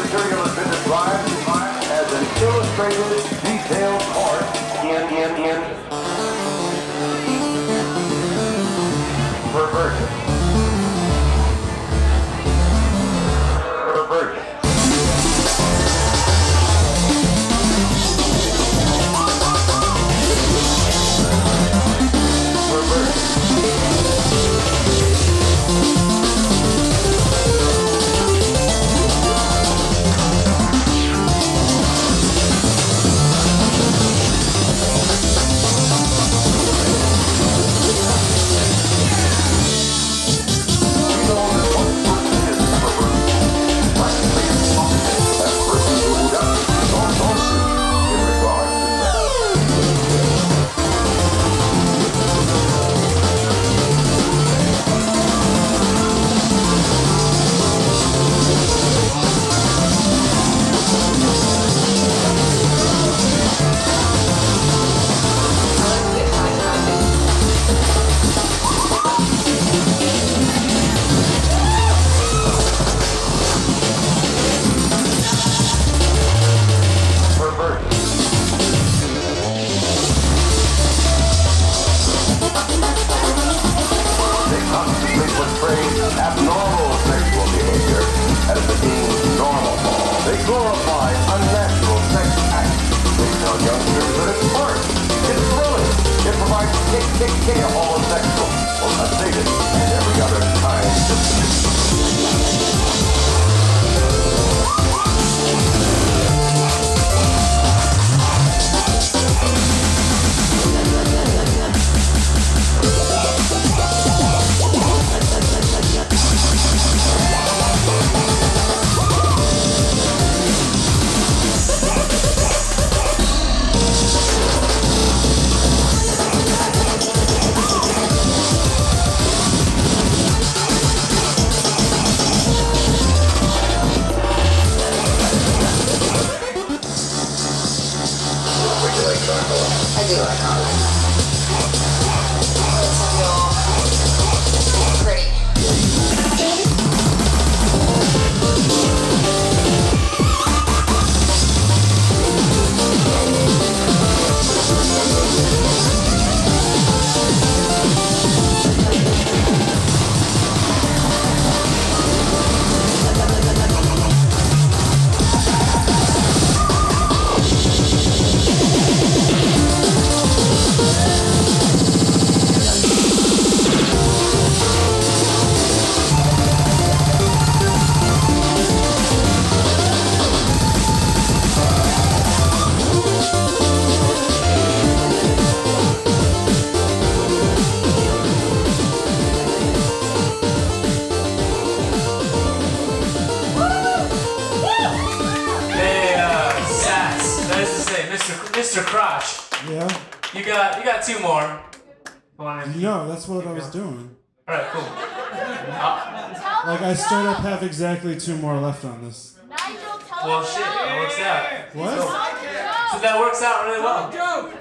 material has been described as an illustrated, detailed course in perversion. Perversion. Abnormal sexual behavior as being normal. They glorify unnatural sex acts. They tell youngsters that it's fun, it's thrilling, it provides kick of all sexual, sated, and every other kind of I do like all that. It's real pretty. Mr. Crotch. Yeah? You got two more. No, that's what I was doing. Alright, cool. Like, I straight up have exactly two more left on this. Well, shit, that works out. What? So that works out really well.